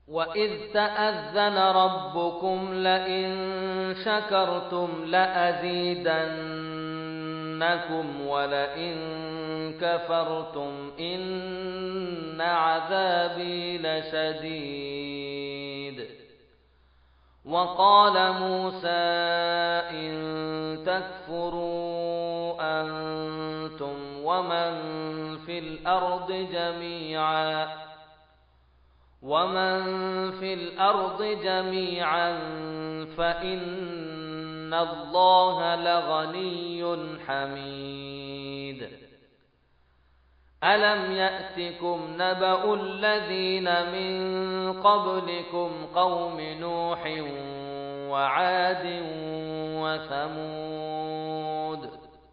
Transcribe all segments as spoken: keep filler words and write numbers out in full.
وَإِذْ تَأَذَّنَ رَبُّكُمْ لَئِن شَكَرْتُمْ لَأَزِيدَنَّكُمْ وَلَئِن كَفَرْتُمْ إِنَّ عَذَابِي لَشَدِيدٌ وَقَالَ مُوسَىٰ إِن تَكْفُرُوا أَنتُمْ وَمَن فِي الْأَرْضِ جَمِيعًا وَمَن فِي الْأَرْضِ جَمِيعًا فَإِنَّ اللَّهَ لَغَنِيٌّ حَمِيدٌ أَلَمْ يَأْتِكُمْ نَبَأُ الَّذِينَ مِن قَبْلِكُمْ قَوْمِ نُوحٍ وَعَادٍ وَثَمُودَ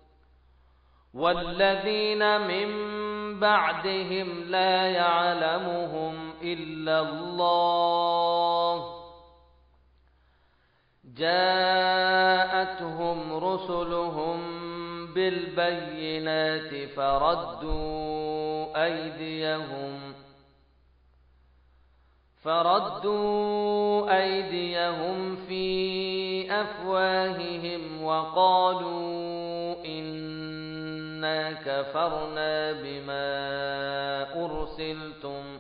وَالَّذِينَ مِن بَعْدِهِمْ لَا يَعْلَمُهُمْ إِلَّا اللَّهُ جَاءَتْهُمْ رُسُلُهُم بِالْبَيِّنَاتِ فَرَدُّوا أَيْدِيَهُمْ فَرَدُّوا أَيْدِيَهُمْ فِي أَفْوَاهِهِمْ وَقَالُوا إِنَّا كَفَرْنَا بِمَا أُرْسِلْتُمْ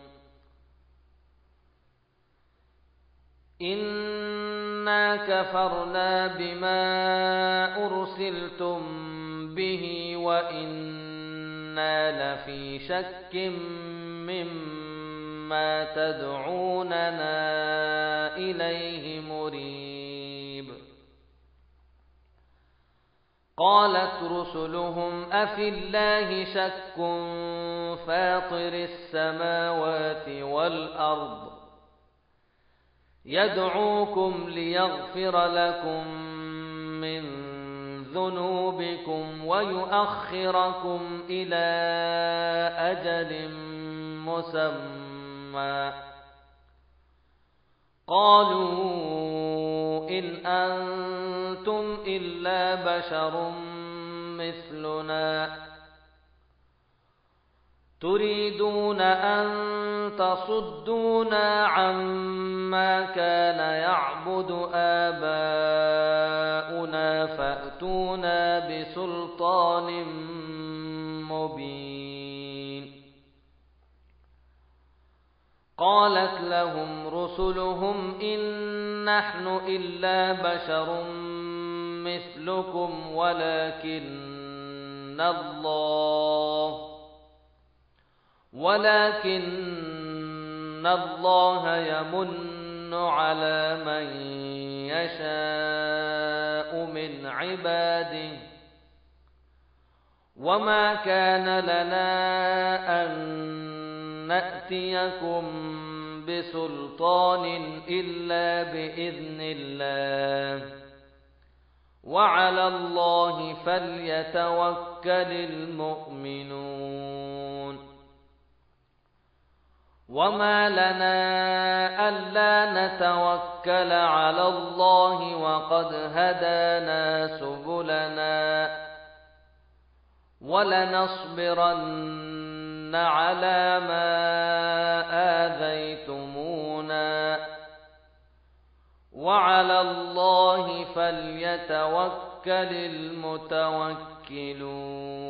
إِنَّا كَفَرْنَا بِمَا أُرْسِلْتُمْ بِهِ وَإِنَّا لَفِي شَكٍّ مِّمَّا تَدْعُونَنَا إِلَيْهِ مُرِيبٍ قَالَتْ رُسُلُهُمْ أَفِي اللَّهِ شَكٌّ فَاطِرِ السَّمَاوَاتِ وَالْأَرْضِ يَدْعُوكُمْ لِيَغْفِرَ لَكُم مِّن ذُنُوبِكُمْ وَيُؤَخِّرَكُمْ إِلَىٰ أَجَلٍ مُّسَمًّى قَالُوا إِنْ أَنتُمْ إِلَّا بَشَرٌ مِّثْلُنَا تُرِيدُونَ أَن تَصُدُّونَا عَمَّا كَانَ يَعْبُدُ آبَاؤُنَا فَأْتُونَا بِسُلْطَانٍ مُّبِينٍ قَالَتْ لَهُمْ رُسُلُهُمْ إِن نَّحْنُ إِلَّا بَشَرٌ مِّثْلُكُمْ وَلَٰكِنَّ اللَّهَ وَلَٰكِنَّ اللَّهَ يَمُنُّ عَلَىٰ مَن يَشَاءُ مِنْ عِبَادِهِ وَمَا كَانَ لَنَا أَن نَّأْتِيَكُم بِسُلْطَانٍ إِلَّا بِإِذْنِ اللَّهِ وَعَلَى اللَّهِ فَلْيَتَوَكَّلِ الْمُؤْمِنُونَ وَمَا لَنَا أَلَّا نَتَوَكَّلَ عَلَى اللَّهِ وَقَدْ هَدَانَا سُبُلَنَا وَلَنَصْبِرَنَّ عَلَىٰ مَا آذَيْتُمُونَا وَعَلَى اللَّهِ فَلْيَتَوَكَّلِ الْمُتَوَكِّلُونَ